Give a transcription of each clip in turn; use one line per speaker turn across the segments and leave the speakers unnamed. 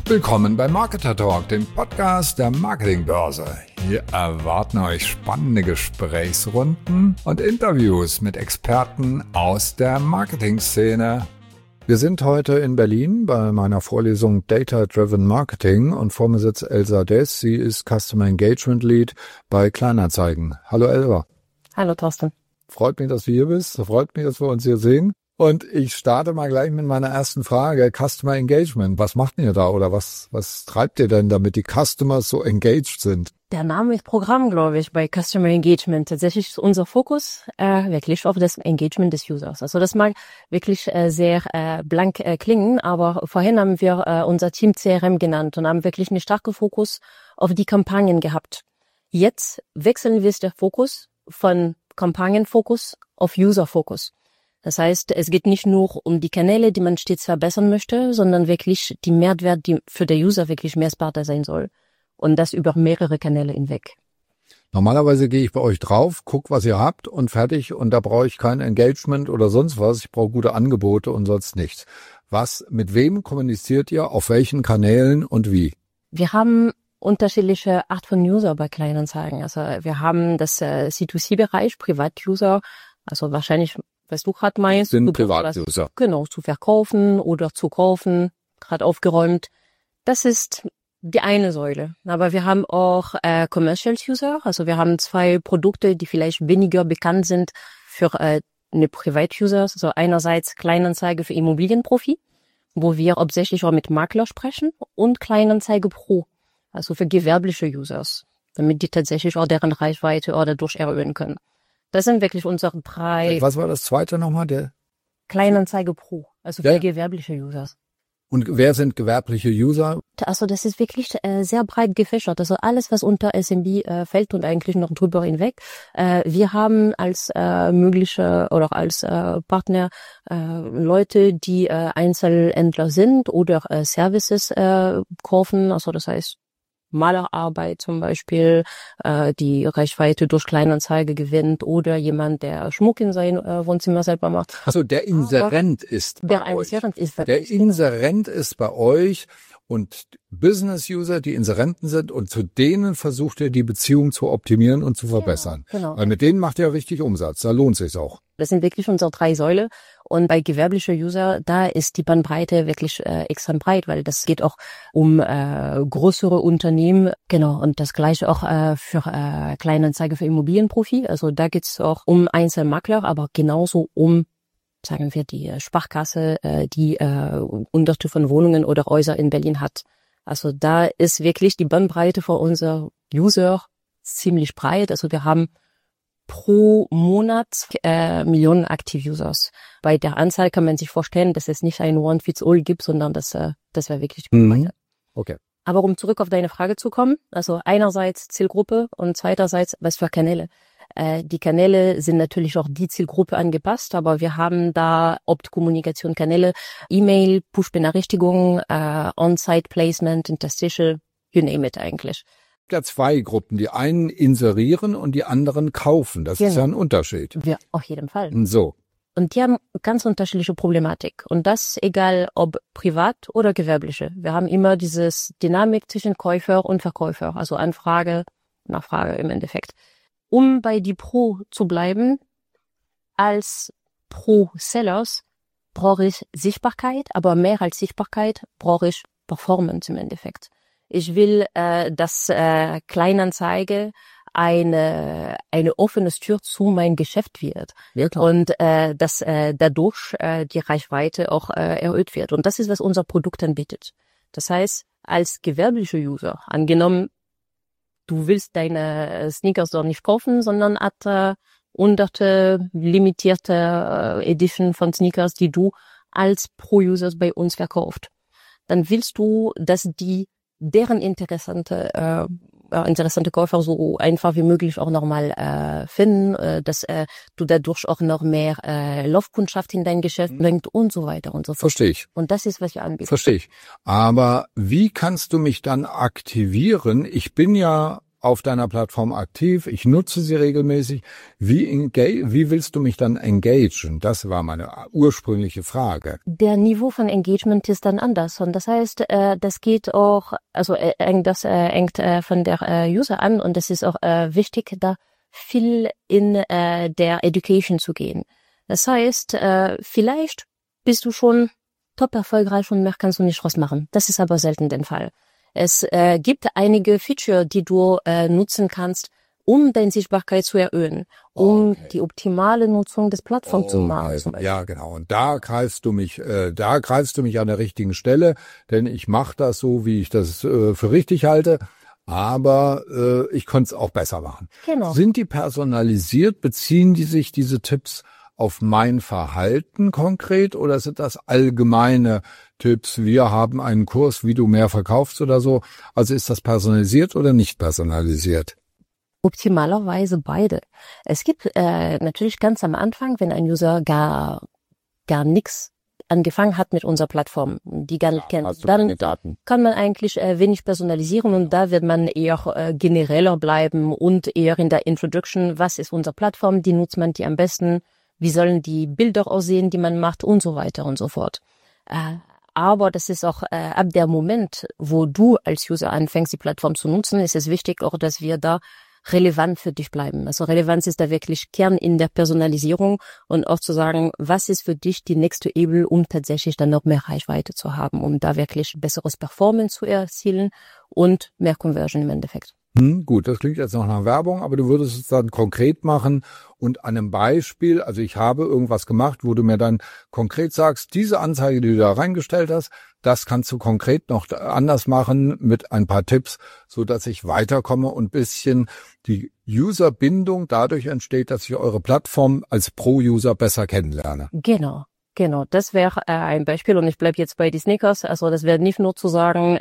Willkommen bei Marketer Talk, dem Podcast der Marketingbörse. Hier erwarten euch spannende Gesprächsrunden und Interviews mit Experten aus der Marketingszene. Wir sind heute in Berlin bei meiner Vorlesung Data Driven Marketing und vor mir sitzt Elsa Dess. Sie ist Customer Engagement Lead bei Kleinanzeigen. Hallo Elsa.
Hallo Thorsten.
Freut mich, dass du hier bist. Freut mich, dass wir uns hier sehen. Und ich starte mal gleich mit meiner ersten Frage. Customer Engagement. Was macht ihr da oder was treibt ihr denn, damit die Customers so engaged sind?
Der Name ist Programm, glaube ich, bei Customer Engagement. Tatsächlich ist unser Fokus wirklich auf das Engagement des Users. Also das mag wirklich sehr blank klingen, aber vorhin haben wir unser Team CRM genannt und haben wirklich einen starken Fokus auf die Kampagnen gehabt. Jetzt wechseln wir der Fokus von Kampagnenfokus auf User-Fokus. Das heißt, es geht nicht nur um die Kanäle, die man stets verbessern möchte, sondern wirklich die Mehrwert, die für den User wirklich messbarer sein soll. Und das über mehrere Kanäle hinweg.
Normalerweise gehe ich bei euch drauf, guck, was ihr habt und fertig. Und da brauche ich kein Engagement oder sonst was. Ich brauche gute Angebote und sonst nichts. Mit wem kommuniziert ihr, auf welchen Kanälen und wie?
Wir haben unterschiedliche Art von User bei Kleinanzeigen. Also wir haben das C2C-Bereich, Privat-User, also wahrscheinlich, was du gerade meinst.
Sind Privat-User.
Genau, zu verkaufen oder zu kaufen, gerade aufgeräumt. Das ist die eine Säule. Aber wir haben auch Commercial User, also wir haben zwei Produkte, die vielleicht weniger bekannt sind für eine Privat-User. Also einerseits Kleinanzeige für Immobilienprofi, wo wir hauptsächlich auch mit Makler sprechen, und Kleinanzeige Pro, also für gewerbliche Users, damit die tatsächlich auch deren Reichweite auch dadurch erhöhen können. Das sind wirklich unsere drei.
Was war das zweite nochmal? Der
Kleinanzeige Pro, also für gewerbliche Users.
Und wer sind gewerbliche User?
Also das ist wirklich sehr breit gefächert. Also alles, was unter SMB fällt und eigentlich noch drüber hinweg. Wir haben als mögliche oder als Partner Leute, die Einzelhändler sind oder Services kaufen. Also das heißt Malerarbeit zum Beispiel, die Reichweite durch Kleinanzeige gewinnt, oder jemand, der Schmuck in sein Wohnzimmer selber macht.
Also der Inserent ist bei euch. Der Inserent ist bei euch und Business-User, die Inserenten sind, und zu denen versucht ihr die Beziehung zu optimieren und zu verbessern.
Genau.
Weil mit denen macht ihr richtig Umsatz, da lohnt sich's auch.
Das sind wirklich unsere drei Säule. Und bei gewerblichen User, da ist die Bandbreite wirklich extrem breit, weil das geht auch um größere Unternehmen. Genau, und das Gleiche auch für Kleinanzeige für Immobilienprofi. Also da geht's auch um Einzelmakler, aber genauso um, sagen wir, die Sparkasse, die Hunderte von Wohnungen oder Häuser in Berlin hat. Also da ist wirklich die Bandbreite für unser User ziemlich breit. Also wir haben pro Monat Millionen Active-Users. Bei der Anzahl kann man sich vorstellen, dass es nicht ein One-Fits-All gibt, sondern das wäre wirklich die Bandbreite.
Okay.
Aber um zurück auf deine Frage zu kommen, also einerseits Zielgruppe und zweiterseits was für Kanäle. Die Kanäle sind natürlich auch die Zielgruppe angepasst, aber wir haben da Opt-Kommunikation Kanäle, E-Mail, Push-Benachrichtigungen, On-Site-Placement, Interstitial, you name it eigentlich.
Ja, zwei Gruppen. Die einen inserieren und die anderen kaufen. Das ist ja ein Unterschied.
Ja, auf jeden Fall.
So.
Und die haben ganz unterschiedliche Problematik. Und das egal ob privat oder gewerbliche. Wir haben immer dieses Dynamik zwischen Käufer und Verkäufer. Also Anfrage, Nachfrage im Endeffekt. Um bei die Pro zu bleiben, als Pro-Sellers brauche ich Sichtbarkeit, aber mehr als Sichtbarkeit brauche ich Performance im Endeffekt. Ich will, dass Kleinanzeige eine offene Tür zu meinem Geschäft wird.
Ja, klar.
Und dass dadurch die Reichweite auch erhöht wird. Und das ist, was unser Produkt anbietet. Das heißt, als gewerblicher User, angenommen, du willst deine Sneakers doch nicht kaufen, sondern hat hunderte limitierte Edition von Sneakers, die du als Pro-User bei uns verkauft. Dann willst du, dass deren interessante Käufer so einfach wie möglich auch nochmal finden, dass du dadurch auch noch mehr Laufkundschaft in dein Geschäft bringt und so weiter und so fort.
Verstehe ich.
Und das ist, was wir anbieten.
Verstehe ich. Aber wie kannst du mich dann aktivieren? Ich bin ja auf deiner Plattform aktiv, ich nutze sie regelmäßig. Wie willst du mich dann engagen? Das war meine ursprüngliche Frage.
Der Niveau von Engagement ist dann anders und das heißt, das geht auch, also das hängt von der User an und es ist auch wichtig, da viel in der Education zu gehen. Das heißt, vielleicht bist du schon top erfolgreich und mehr kannst du nicht draus machen. Das ist aber selten der Fall. Es gibt einige Feature, die du nutzen kannst, um deine Sichtbarkeit zu erhöhen, um die optimale Nutzung des Plattforms zu machen.
Ja, genau. Und da greifst du mich an der richtigen Stelle, denn ich mache das so, wie ich das für richtig halte. Aber ich konnte es auch besser machen.
Genau.
Sind die personalisiert? Beziehen die sich diese Tipps auf mein Verhalten konkret oder sind das allgemeine Tipps? Wir haben einen Kurs, wie du mehr verkaufst oder so. Also ist das personalisiert oder nicht personalisiert?
Optimalerweise beide. Es gibt natürlich ganz am Anfang, wenn ein User gar nichts angefangen hat mit unserer Plattform, die gar nicht kennt, dann kann man eigentlich wenig personalisieren und da wird man eher genereller bleiben und eher in der Introduction, was ist unsere Plattform, die nutzt man die am besten, wie sollen die Bilder aussehen, die man macht und so weiter und so fort. Aber das ist auch ab der Moment, wo du als User anfängst, die Plattform zu nutzen, ist es wichtig auch, dass wir da relevant für dich bleiben. Also Relevanz ist da wirklich Kern in der Personalisierung und auch zu sagen, was ist für dich die nächste Ebene, um tatsächlich dann noch mehr Reichweite zu haben, um da wirklich besseres Performance zu erzielen und mehr Conversion im Endeffekt.
Gut, das klingt jetzt noch nach Werbung, aber du würdest es dann konkret machen und an einem Beispiel, also ich habe irgendwas gemacht, wo du mir dann konkret sagst, diese Anzeige, die du da reingestellt hast, das kannst du konkret noch anders machen mit ein paar Tipps, so dass ich weiterkomme und ein bisschen die Userbindung dadurch entsteht, dass ich eure Plattform als Pro-User besser kennenlerne.
Genau. Das wäre ein Beispiel und ich bleibe jetzt bei die Sneakers. Also das wäre nicht nur zu sagen,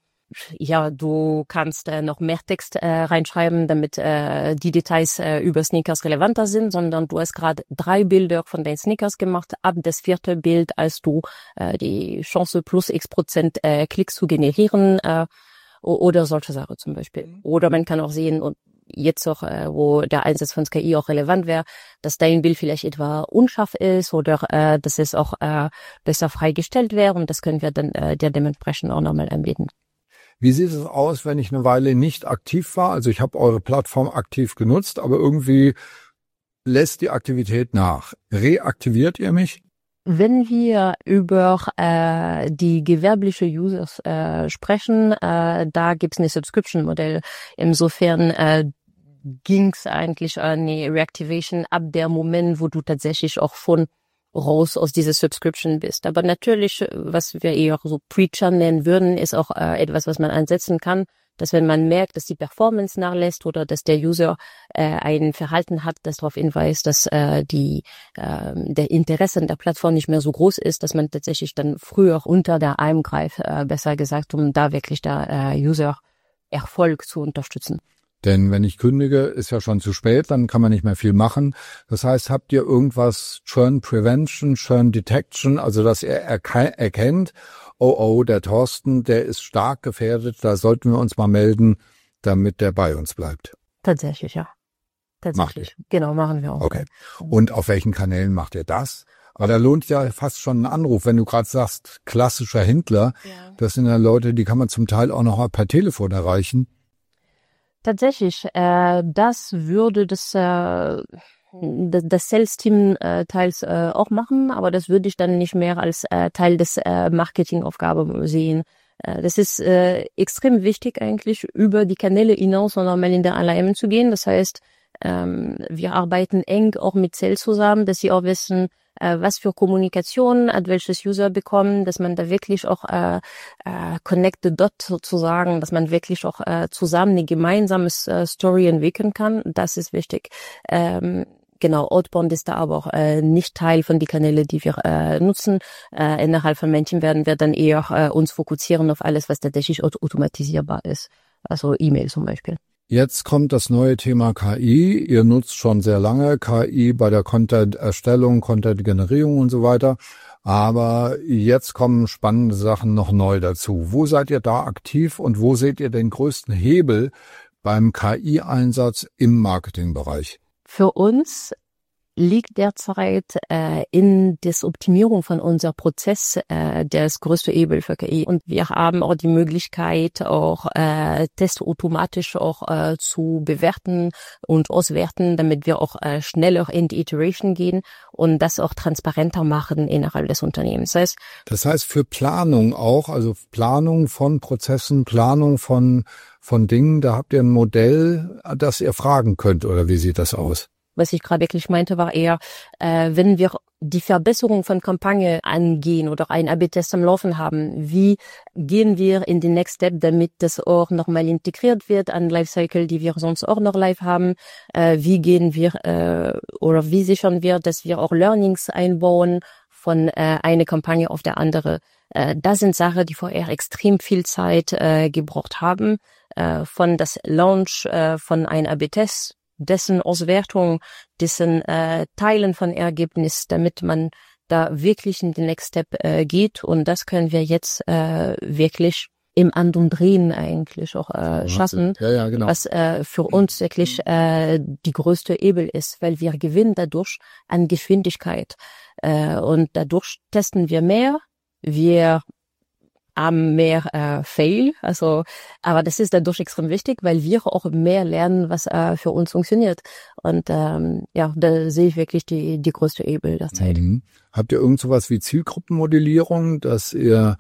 ja, du kannst noch mehr Text reinschreiben, damit die Details über Sneakers relevanter sind, sondern du hast gerade 3 Bilder von deinen Sneakers gemacht. Ab das 4. Bild, als du die Chance plus x% Klicks zu generieren oder solche Sachen zum Beispiel. Oder man kann auch sehen, und jetzt auch, wo der Einsatz von KI auch relevant wäre, dass dein Bild vielleicht etwa unscharf ist oder dass es auch besser freigestellt wäre und das können wir dann dir dementsprechend auch nochmal anbieten.
Wie sieht es aus, wenn ich eine Weile nicht aktiv war? Also ich habe eure Plattform aktiv genutzt, aber irgendwie lässt die Aktivität nach. Reaktiviert ihr mich?
Wenn wir über die gewerbliche Users sprechen, da gibt's ein Subscription-Modell. Insofern ging's eigentlich an die Reactivation ab der Moment, wo du tatsächlich auch von raus aus dieser Subscription bist. Aber natürlich, was wir eher so Preacher nennen würden, ist auch etwas, was man einsetzen kann, dass wenn man merkt, dass die Performance nachlässt oder dass der User ein Verhalten hat, das darauf hinweist, dass der Interesse an der Plattform nicht mehr so groß ist, dass man tatsächlich dann früher unter der Arm greift, besser gesagt, um da wirklich der User Erfolg zu unterstützen.
Denn wenn ich kündige, ist ja schon zu spät, dann kann man nicht mehr viel machen. Das heißt, habt ihr irgendwas Churn Prevention, Churn Detection, also dass ihr erkennt, oh, der Thorsten, der ist stark gefährdet, da sollten wir uns mal melden, damit der bei uns bleibt?
Tatsächlich, ja. Tatsächlich. Genau, machen wir auch.
Okay. Und auf welchen Kanälen macht ihr das? Aber da lohnt ja fast schon ein Anruf, wenn du gerade sagst, klassischer Händler. Ja. Das sind ja Leute, die kann man zum Teil auch noch per Telefon erreichen.
Tatsächlich, das würde das Sales-Team teils auch machen, aber das würde ich dann nicht mehr als Teil des Marketingaufgabe sehen. Das ist extrem wichtig eigentlich, über die Kanäle hinaus und nochmal in der Alignment zu gehen. Das heißt, wir arbeiten eng auch mit Sales zusammen, dass sie auch wissen, was für Kommunikation hat welches User bekommen, dass man da wirklich auch connected dot sozusagen, dass man wirklich auch zusammen eine gemeinsame Story entwickeln kann. Das ist wichtig. Genau, Outbound ist da aber auch nicht Teil von die Kanäle, die wir nutzen. Innerhalb von Männchen werden wir dann eher uns fokussieren auf alles, was tatsächlich automatisierbar ist. Also E-Mail zum Beispiel.
Jetzt kommt das neue Thema KI. Ihr nutzt schon sehr lange KI bei der Content-Erstellung, Content-Generierung und so weiter. Aber jetzt kommen spannende Sachen noch neu dazu. Wo seid ihr da aktiv und wo seht ihr den größten Hebel beim KI-Einsatz im Marketingbereich?
Für uns liegt derzeit in der Optimierung von unserem Prozess das größte Hebel für KI. Und wir haben auch die Möglichkeit, auch Tests automatisch auch zu bewerten und auswerten, damit wir auch schneller in die Iteration gehen und das auch transparenter machen innerhalb des Unternehmens.
Das heißt für Planung auch, also Planung von Prozessen, Planung von Dingen, da habt ihr ein Modell, das ihr fragen könnt, oder wie sieht das aus?
Was ich gerade wirklich meinte, war eher, wenn wir die Verbesserung von Kampagne angehen oder einen AB-Test am Laufen haben, wie gehen wir in den Next Step, damit das auch nochmal integriert wird an Lifecycle, die wir sonst auch noch live haben? Wie gehen wir oder wie sichern wir, dass wir auch Learnings einbauen von einer Kampagne auf der andere? Das sind Sachen, die vorher extrem viel Zeit gebraucht haben, von das Launch von einem AB-Test, dessen Auswertung, dessen Teilen von Ergebnis, damit man da wirklich in den Next Step geht. Und das können wir jetzt wirklich im Andumdrehen eigentlich auch schaffen,
ja, genau.
Was für uns wirklich die größte Hebel ist, weil wir gewinnen dadurch an Geschwindigkeit. Und dadurch testen wir mehr, wir haben mehr Fail, aber das ist dadurch extrem wichtig, weil wir auch mehr lernen, was für uns funktioniert. Und da sehe ich wirklich die größte Hebel der Zeit.
Habt ihr irgend sowas wie Zielgruppenmodellierung, dass ihr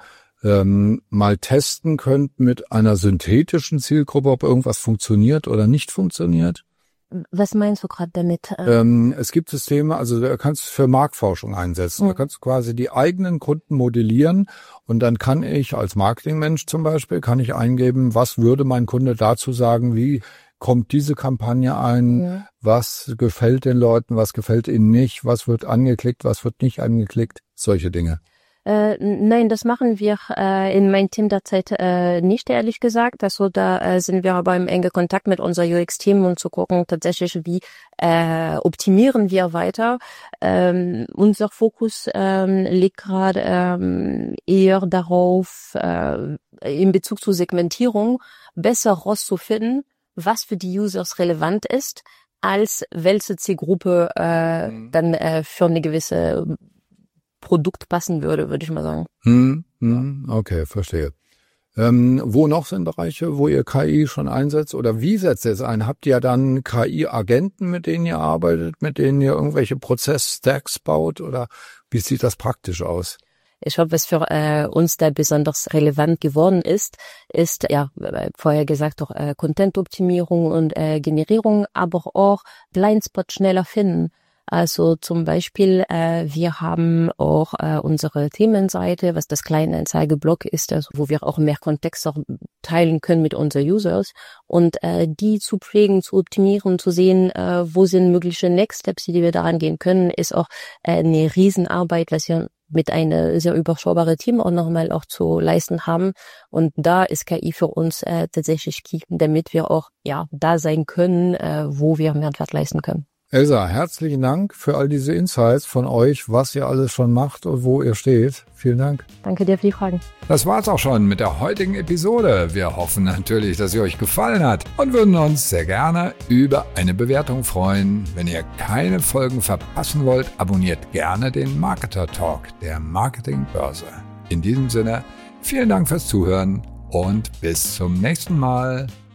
mal testen könnt mit einer synthetischen Zielgruppe, ob irgendwas funktioniert oder nicht funktioniert?
Was meinst du gerade damit?
Es gibt Systeme, also da kannst du für Marktforschung einsetzen. Da kannst du quasi die eigenen Kunden modellieren und dann kann ich als Marketingmensch zum Beispiel, kann ich eingeben, was würde mein Kunde dazu sagen, wie kommt diese Kampagne ein, was gefällt den Leuten, was gefällt ihnen nicht, was wird angeklickt, was wird nicht angeklickt, solche Dinge.
Nein, das machen wir in meinem Team derzeit nicht, ehrlich gesagt. Also da sind wir aber im engen Kontakt mit unserem UX-Team, um zu gucken tatsächlich, wie optimieren wir weiter. Unser Fokus liegt gerade eher darauf, in Bezug zur Segmentierung besser rauszufinden, was für die Users relevant ist, als welche Zielgruppe dann für eine gewisse Produkt passen würde ich mal sagen.
Okay, verstehe. Wo noch sind Bereiche, wo ihr KI schon einsetzt oder wie setzt ihr es ein? Habt ihr dann KI-Agenten, mit denen ihr arbeitet, mit denen ihr irgendwelche Prozess-Stacks baut oder wie sieht das praktisch aus?
Ich glaube, was für uns da besonders relevant geworden ist vorher gesagt, auch Content-Optimierung und Generierung, aber auch Blindspot schneller finden. Also zum Beispiel, wir haben auch unsere Themenseite, was das Kleinanzeigeblog ist, also wo wir auch mehr Kontext auch teilen können mit unseren Users und die zu pflegen, zu optimieren, zu sehen, wo sind mögliche Next Steps, die wir da angehen können, ist auch eine Riesenarbeit, was wir mit einem sehr überschaubaren Team auch nochmal auch zu leisten haben. Und da ist KI für uns tatsächlich key, damit wir auch da sein können, wo wir Mehrwert leisten können.
Elsa, herzlichen Dank für all diese Insights von euch, was ihr alles schon macht und wo ihr steht. Vielen Dank.
Danke dir für die Fragen.
Das war's auch schon mit der heutigen Episode. Wir hoffen natürlich, dass sie euch gefallen hat und würden uns sehr gerne über eine Bewertung freuen. Wenn ihr keine Folgen verpassen wollt, abonniert gerne den Marketer Talk der Marketingbörse. In diesem Sinne, vielen Dank fürs Zuhören und bis zum nächsten Mal.